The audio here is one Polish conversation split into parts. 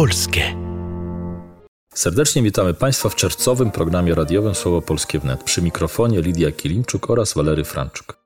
polskie. Serdecznie witamy Państwa w czerwcowym programie radiowym Słowo Polskie Wnet. Przy mikrofonie Lidia Kilimczuk oraz Walery Franczuk.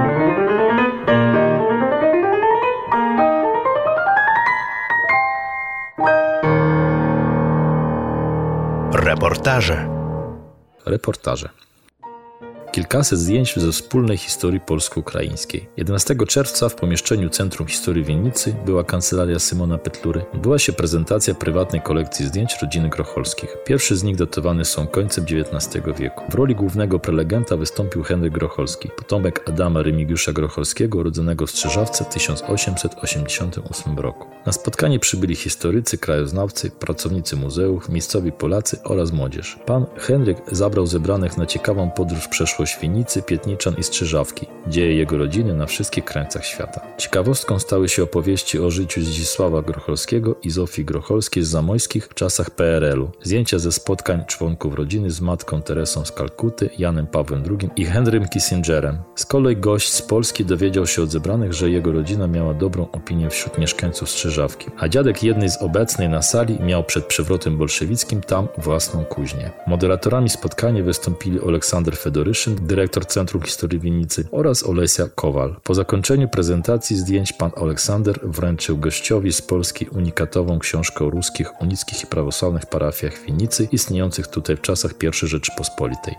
Reportaże. Kilkaset zdjęć ze wspólnej historii polsko-ukraińskiej. 11 czerwca w pomieszczeniu Centrum Historii Winnicy była kancelaria Szymona Petlury. Odbyła się prezentacja prywatnej kolekcji zdjęć rodziny Grocholskich. Pierwszy z nich datowany są końcem XIX wieku. W roli głównego prelegenta wystąpił Henryk Grocholski, potomek Adama Remigiusza Grocholskiego, urodzonego w Strzyżawce w 1888 roku. Na spotkanie przybyli historycy, krajoznawcy, pracownicy muzeów, miejscowi Polacy oraz młodzież. Pan Henryk zabrał zebranych na ciekawą podróż w przeszłość Winnicy, Pietniczan i Strzyżawki, dzieje jego rodziny na wszystkich krańcach świata. Ciekawostką stały się opowieści o życiu Zdzisława Grocholskiego i Zofii Grocholskiej z Zamojskich w czasach PRL-u. Zdjęcia ze spotkań członków rodziny z matką Teresą z Kalkuty, Janem Pawłem II i Henrym Kissingerem. Z kolei gość z Polski dowiedział się od zebranych, że jego rodzina miała dobrą opinię wśród mieszkańców Strzyżawki, a dziadek jednej z obecnej na sali miał przed przewrotem bolszewickim tam własną kuźnię. Moderatorami spotkania wystąpili Aleksander Fedoryszyn, dyrektor Centrum Historii Winnicy, oraz Olesia Kowal. Po zakończeniu prezentacji zdjęć pan Aleksander wręczył gościowi z Polski unikatową książkę o ruskich, unickich i prawosławnych parafiach Winnicy istniejących tutaj w czasach I Rzeczypospolitej.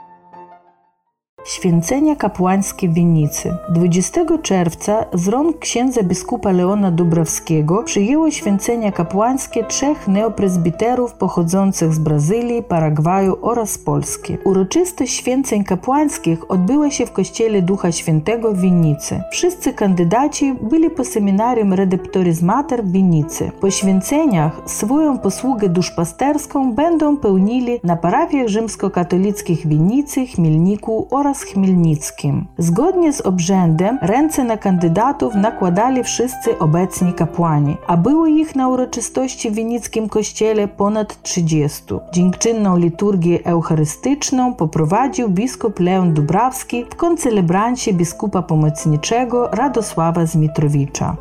Święcenia kapłańskie w Winnicy. 20 czerwca z rąk księdza biskupa Leona Dubrawskiego przyjęło święcenia kapłańskie 3 neoprezbiterów pochodzących z Brazylii, Paragwaju oraz Polski. Uroczystość święceń kapłańskich odbyła się w kościele Ducha Świętego w Winnicy. Wszyscy kandydaci byli po seminarium Redemptoris Mater w Winnicy. Po święceniach swoją posługę duszpasterską będą pełnili na parafiach rzymskokatolickich w Winnicy, Chmielniku oraz Chmielnickim. Zgodnie z obrzędem ręce na kandydatów nakładali wszyscy obecni kapłani, a było ich na uroczystości w winnickim kościele ponad 30. Dziękczynną liturgię eucharystyczną poprowadził biskup Leon Dubrawski w koncelebrancie biskupa pomocniczego Radosława Zmitrowicza.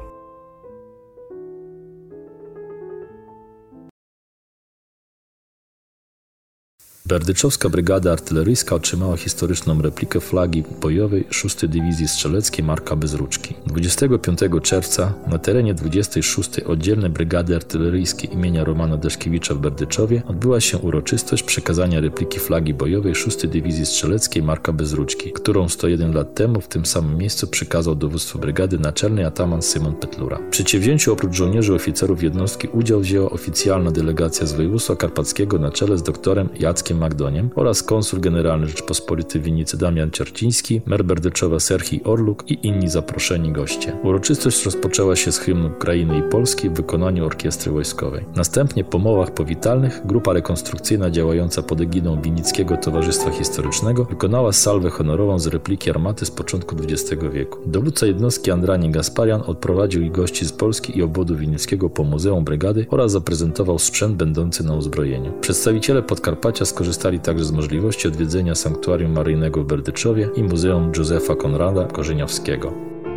Berdyczowska Brygada Artyleryjska otrzymała historyczną replikę flagi bojowej 6. Dywizji Strzeleckiej Marka Bezruczki. 25 czerwca na terenie 26. Oddzielnej Brygady Artyleryjskiej imienia Romana Daszkiewicza w Berdyczowie odbyła się uroczystość przekazania repliki flagi bojowej 6. Dywizji Strzeleckiej Marka Bezruczki, którą 101 lat temu w tym samym miejscu przekazał dowództwu brygady naczelny ataman Szymon Petlura. W przedsięwzięciu oprócz żołnierzy oficerów jednostki udział wzięła oficjalna delegacja z województwa karpackiego na czele z doktorem Jackiem Magdoniem oraz konsul generalny Rzeczpospolitej w Winnicy Damian Ciarciński, mer Berdyczowa Serhii Orluk i inni zaproszeni goście. Uroczystość rozpoczęła się z hymnu Ukrainy i Polski w wykonaniu orkiestry wojskowej. Następnie po mowach powitalnych grupa rekonstrukcyjna działająca pod egidą Winnickiego Towarzystwa Historycznego wykonała salwę honorową z repliki armaty z początku XX wieku. Dowódca jednostki Andranik Gasparian odprowadził ich gości z Polski i obwodu winnickiego po muzeum brygady oraz zaprezentował sprzęt będący na uzbrojeniu. Przedstawiciele Podkarpacia skorzystali także z możliwości odwiedzenia Sanktuarium Maryjnego w Berdyczowie i Muzeum Józefa Konrada Korzeniowskiego.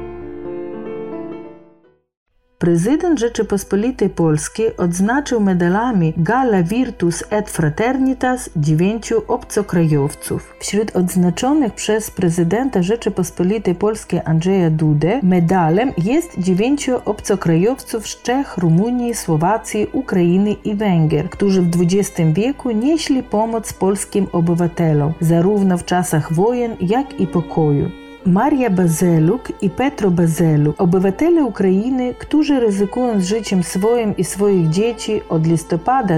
Prezydent Rzeczypospolitej Polskiej odznaczył medalami Galla Virtus et Fraternitas 9 obcokrajowców. Wśród odznaczonych przez prezydenta Rzeczypospolitej Polskiej Andrzeja Dudę medalem jest 9 obcokrajowców z Czech, Rumunii, Słowacji, Ukrainy i Węgier, którzy w XX wieku nieśli pomoc polskim obywatelom, zarówno w czasach wojen, jak i pokoju. Maria Bazeluk i Petro Bazeluk, obywatele Ukrainy, którzy ryzykując życiem swoim i swoich dzieci od listopada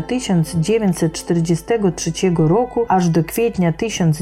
1943 roku aż do kwietnia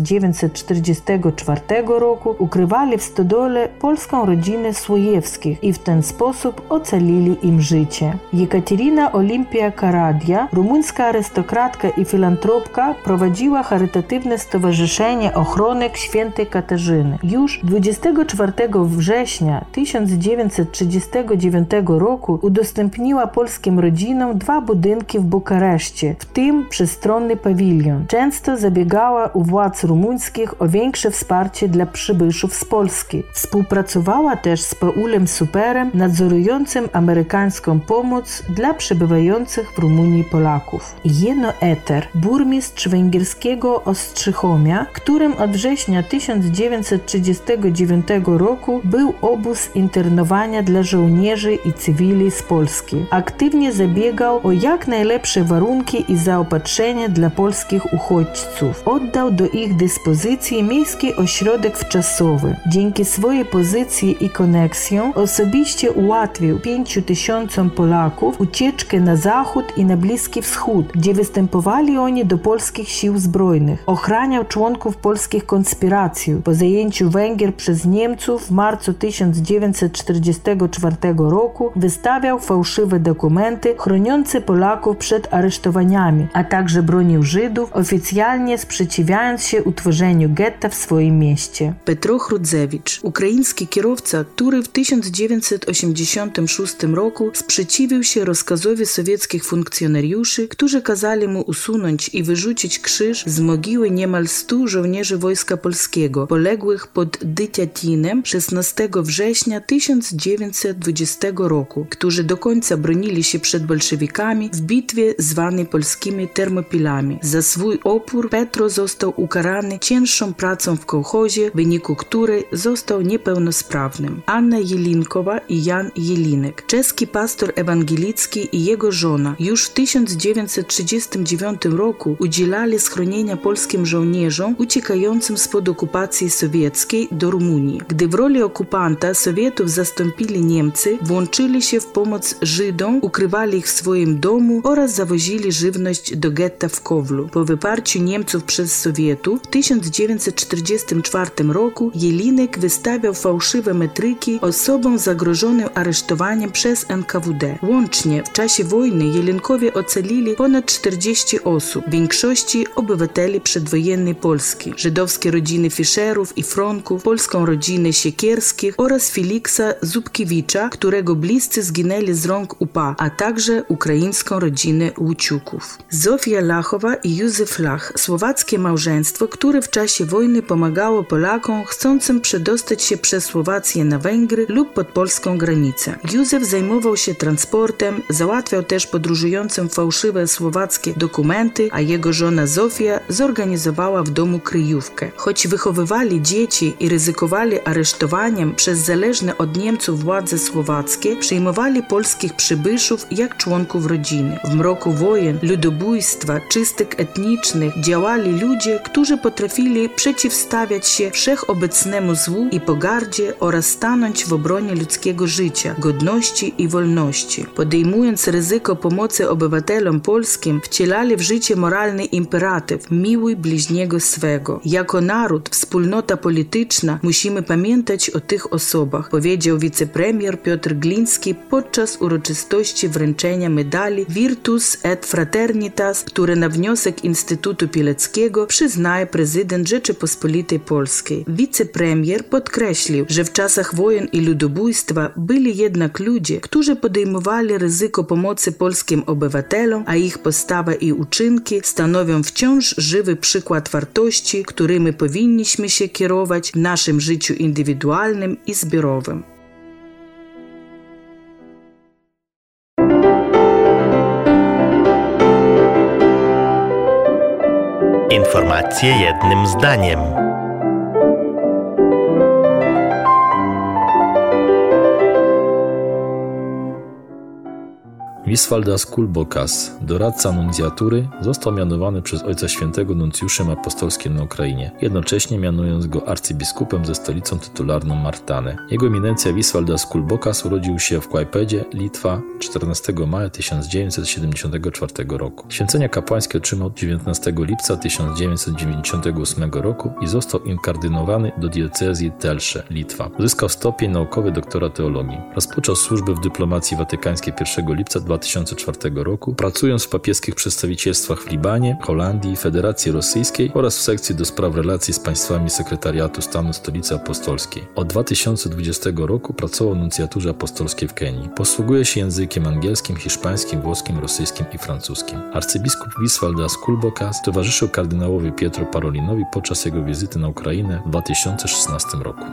1944 roku ukrywali w stodole polską rodzinę Słojewskich i w ten sposób ocalili im życie. Jekaterina Olimpia Karadia, rumuńska arystokratka i filantropka, prowadziła charytatywne stowarzyszenie Ochronek Świętej Katarzyny. Już 24 września 1939 roku udostępniła polskim rodzinom 2 budynki w Bukareszcie, w tym przestronny pawilion. Często zabiegała u władz rumuńskich o większe wsparcie dla przybyszów z Polski. Współpracowała też z Paulem Superem, nadzorującym amerykańską pomoc dla przebywających w Rumunii Polaków. Jeno Eter, burmistrz węgierskiego Ostrzychomia, którym od września 1939 roku był obóz internowania dla żołnierzy i cywili z Polski. Aktywnie zabiegał o jak najlepsze warunki i zaopatrzenie dla polskich uchodźców. Oddał do ich dyspozycji miejski ośrodek wczasowy. Dzięki swojej pozycji i koneksjom osobiście ułatwił 5000 Polaków ucieczkę na zachód i na Bliski Wschód, gdzie występowali oni do polskich sił zbrojnych. Ochraniał członków polskich konspiracji. Po zajęciu Węgier przez Niemców w marcu 1944 roku wystawiał fałszywe dokumenty chroniące Polaków przed aresztowaniami, a także bronił Żydów, oficjalnie sprzeciwiając się utworzeniu getta w swoim mieście. Петро Хрудзевич, ukraiński kierowca, który w 1986 roku sprzeciwił się rozkazowi sowieckich funkcjonariuszy, którzy kazali mu usunąć i wyrzucić krzyż z mogiły niemal 100 żołnierzy Wojska Polskiego, poległych pod Dytiatinem 16 września 1920 roku, którzy do końca bronili się przed bolszewikami w bitwie zwanej polskimi Termopilami. Za swój opór Petro został ukarany cięższą pracą w kołchozie, w wyniku której został niepełnosprawnym. Anna Jelinkowa i Jan Jelinek, czeski pastor ewangelicki i jego żona, już w 1939 roku udzielali schronienia polskim żołnierzom uciekającym spod okupacji sowieckiej do Rumunii. Gdy w roli okupanta Sowietów zastąpili Niemcy, włączyli się w pomoc Żydom, ukrywali ich w swoim domu oraz zawozili żywność do getta w Kowlu. Po wyparciu Niemców przez Sowietów w 1944 roku Jelinek wystawiał fałszywe metryki osobom zagrożonym aresztowaniem przez NKWD. Łącznie w czasie wojny Jelinkowie ocalili ponad 40 osób, w większości obywateli przedwojennej Polski, żydowskie rodziny Fischerów i Fronków, polską rodzinę Siekierskich oraz Feliksa Zubkiewicza, którego bliscy zginęli z rąk UPA, a także ukraińską rodzinę Łuciuków. Zofia Lachowa i Józef Lach, słowackie małżeństwo, które w czasie wojny pomagało Polakom chcącym przedostać się przez Słowację na Węgry lub pod polską granicę. Józef zajmował się transportem, załatwiał też podróżującym fałszywe słowackie dokumenty, a jego żona Zofia zorganizowała w domu kryjówkę. Choć wychowywali dzieci i ryzykowali aresztowaniem przez zależne od Niemców władze słowackie, przyjmowali polskich przybyszów jak członków rodziny. W mroku wojen, ludobójstwa, czystek etnicznych działali ludzie, którzy potrafili przeciwstawiać się wszechobecnemu złu i pogardzie oraz stanąć w obronie ludzkiego życia, godności i wolności. Podejmując ryzyko pomocy obywatelom polskim, wcielali w życie moralny imperatyw: miłuj bliźniego swego. Jako naród, wspólnota polityczna musimy pamiętać o tych osobach, powiedział wicepremier Piotr Gliński podczas uroczystości wręczenia medali Virtus et Fraternitas, które na wniosek Instytutu Pileckiego przyznaje prezydent Rzeczypospolitej Polskiej. Wicepremier podkreślił, że w czasach wojen i ludobójstwa byli jednak ludzie, którzy podejmowali ryzyko pomocy polskim obywatelom, a ich postawa i uczynki stanowią wciąż żywy przykład wartości, którymi powinniśmy się kierować w naszym życiu indywidualnym i zbiorowym. Informacje jednym zdaniem. Wisvaldas Kulbokas, doradca nuncjatury, został mianowany przez Ojca Świętego nuncjuszem apostolskim na Ukrainie, jednocześnie mianując go arcybiskupem ze stolicą tytularną Martanę. Jego eminencja Wisvaldas Kulbokas urodził się w Kłajpedzie, Litwa, 14 maja 1974 roku. Święcenia kapłańskie otrzymał 19 lipca 1998 roku i został inkardynowany do diecezji Telsze, Litwa. Uzyskał stopień naukowy doktora teologii. Rozpoczął służbę w dyplomacji watykańskiej 1 lipca 2000 2004 roku, pracując w papieskich przedstawicielstwach w Libanie, Holandii, Federacji Rosyjskiej oraz w sekcji do spraw relacji z państwami Sekretariatu Stanu Stolicy Apostolskiej. Od 2020 roku pracował w nuncjaturze apostolskiej w Kenii. Posługuje się językiem angielskim, hiszpańskim, włoskim, rosyjskim i francuskim. Arcybiskup Wiswaldas Kulbokas towarzyszył kardynałowi Pietro Parolinowi podczas jego wizyty na Ukrainę w 2016 roku.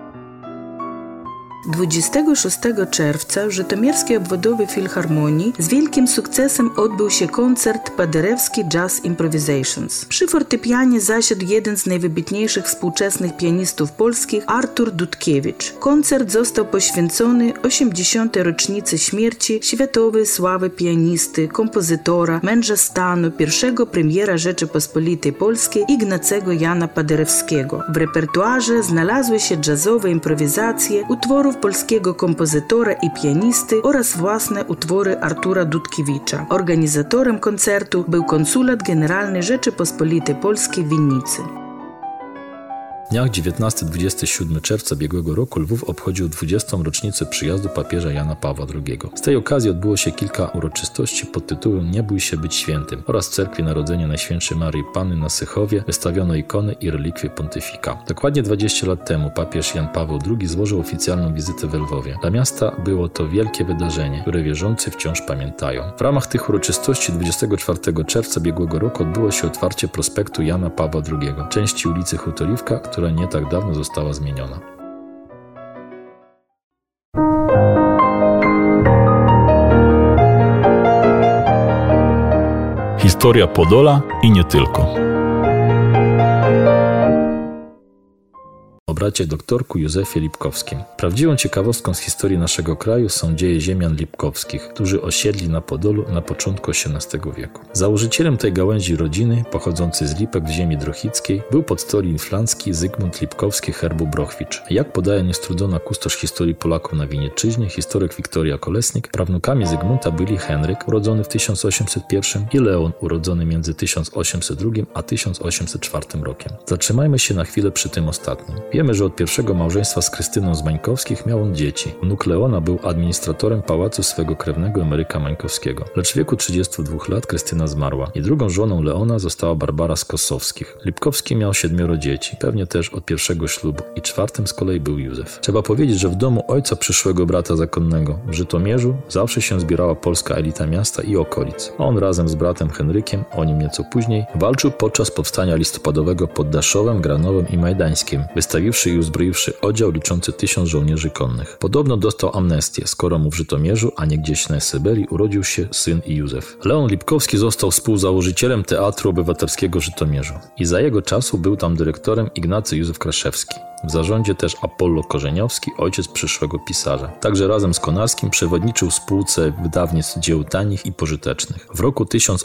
26 czerwca w Żytomierskiej Obwodowej Filharmonii z wielkim sukcesem odbył się koncert Paderewski Jazz Improvisations. Przy fortepianie zasiadł jeden z najwybitniejszych współczesnych pianistów polskich, Artur Dudkiewicz. Koncert został poświęcony 80. rocznicy śmierci światowej sławy pianisty, kompozytora, męża stanu, pierwszego premiera Rzeczypospolitej Polskiej Ignacego Jana Paderewskiego. W repertuarze znalazły się jazzowe improwizacje, utworów polskiego kompozytora i pianisty oraz własne utwory Artura Dudkiewicza. Organizatorem koncertu był Konsulat Generalny Rzeczypospolitej Polskiej w Winnicy. W dniach 19-27 czerwca biegłego roku Lwów obchodził 20. rocznicę przyjazdu papieża Jana Pawła II. Z tej okazji odbyło się kilka uroczystości pod tytułem Nie bój się być świętym oraz w Cerkwi Narodzenia Najświętszej Maryi Panny na Sychowie wystawiono ikony i relikwie pontyfika. Dokładnie 20 lat temu papież Jan Paweł II złożył oficjalną wizytę we Lwowie. Dla miasta było to wielkie wydarzenie, które wierzący wciąż pamiętają. W ramach tych uroczystości 24 czerwca biegłego roku odbyło się otwarcie prospektu Jana Pawła II, części ulicy Hutoriwka, która nie tak dawno została zmieniona. Historia Podola i nie tylko. O bracie doktorku Józefie Lipkowskim. Prawdziwą ciekawostką z historii naszego kraju są dzieje ziemian lipkowskich, którzy osiedli na Podolu na początku XVIII wieku. Założycielem tej gałęzi rodziny, pochodzącej z Lipek w ziemi drohickiej, był podstolin flandzki Zygmunt Lipkowski herbu Brochwicz. Jak podaje niestrudzona kustosz historii Polaków na Winieczyźnie, historyk Wiktoria Kolesnik, prawnukami Zygmunta byli Henryk, urodzony w 1801 i Leon, urodzony między 1802 a 1804 rokiem. Zatrzymajmy się na chwilę przy tym ostatnim. Wiemy, że od pierwszego małżeństwa z Krystyną z Mańkowskich miał on dzieci. Wnuk Leona był administratorem pałacu swego krewnego Emeryka Mańkowskiego. Lecz w wieku 32 lat Krystyna zmarła i drugą żoną Leona została Barbara z Kosowskich. Lipkowski miał 7 dzieci, pewnie też od pierwszego ślubu i 4 z kolei był Józef. Trzeba powiedzieć, że w domu ojca przyszłego brata zakonnego w Żytomierzu zawsze się zbierała polska elita miasta i okolic. On razem z bratem Henrykiem, o nim nieco później, walczył podczas powstania listopadowego pod Daszowem, Granowem i Majdańskiem, wystawiwszy i uzbroiwszy oddział liczący 1000 żołnierzy konnych. Podobno dostał amnestię, skoro mu w Żytomierzu, a nie gdzieś na Syberii, urodził się syn i Józef. Leon Lipkowski został współzałożycielem Teatru Obywatelskiego w Żytomierzu i za jego czasu był tam dyrektorem Ignacy Józef Kraszewski. W zarządzie też Apollo Korzeniowski, ojciec przyszłego pisarza. Także razem z Konarskim przewodniczył spółce wydawnictw dzieł tanich i pożytecznych. W roku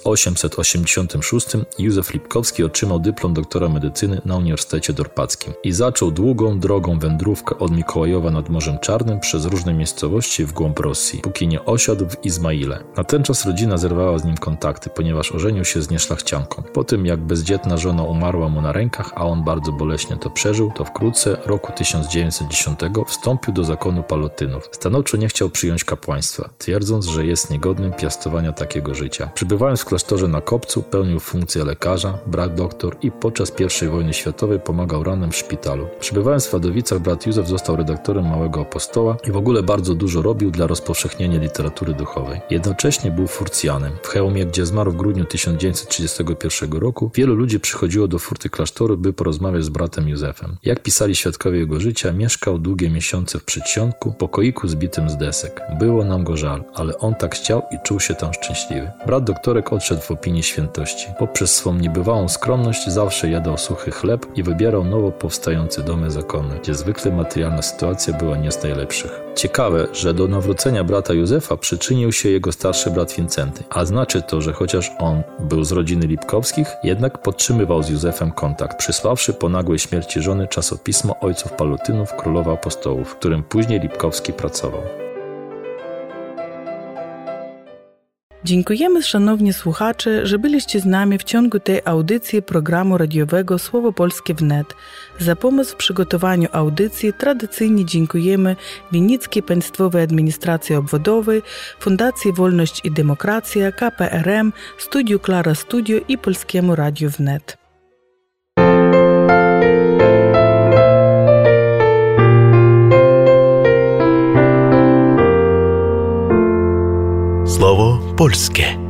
1886 Józef Lipkowski otrzymał dyplom doktora medycyny na Uniwersytecie Dorpackim i zaczął długą, drogą wędrówkę od Mikołajowa nad Morzem Czarnym przez różne miejscowości w głąb Rosji, póki nie osiadł w Izmaile. Na ten czas rodzina zerwała z nim kontakty, ponieważ ożenił się z nieszlachcianką. Po tym, jak bezdzietna żona umarła mu na rękach, a on bardzo boleśnie to przeżył, to wkrótce roku 1910 wstąpił do zakonu Palotynów. Stanowczo nie chciał przyjąć kapłaństwa, twierdząc, że jest niegodnym piastowania takiego życia. Przybywając w klasztorze na Kopcu, pełnił funkcję lekarza, brat doktor i podczas I wojny światowej pomagał rannym w szpitalu. Przybywając w Wadowicach, brat Józef został redaktorem Małego Apostoła i w ogóle bardzo dużo robił dla rozpowszechnienia literatury duchowej. Jednocześnie był furcjanem. W Chełmie, gdzie zmarł w grudniu 1931 roku, wielu ludzi przychodziło do furty klasztoru, by porozmawiać z bratem Józefem. Jak pisali świadkowie jego życia, mieszkał długie miesiące w przedsionku, pokoiku zbitym z desek. Było nam go żal, ale on tak chciał i czuł się tam szczęśliwy. Brat doktorek odszedł w opinii świętości. Poprzez swą niebywałą skromność zawsze jadał suchy chleb i wybierał nowo powstające domy zakonne, gdzie zwykle materialna sytuacja była nie z najlepszych. Ciekawe, że do nawrócenia brata Józefa przyczynił się jego starszy brat Wincenty, a znaczy to, że chociaż on był z rodziny Lipkowskich, jednak podtrzymywał z Józefem kontakt, przysławszy po nagłej śmierci żony czasopismo Ojców Palotynów Królowa Apostołów, w którym później Lipkowski pracował. Dziękujemy, szanowni słuchacze, że byliście z nami w ciągu tej audycji programu radiowego Słowo Polskie wnet. Za pomoc w przygotowaniu audycji tradycyjnie dziękujemy Winnickiej Państwowej Administracji Obwodowej, Fundacji Wolność i Demokracja, KPRM, Studiu Klara Studio i Polskiemu Radiu Wnet. Słowo polskie.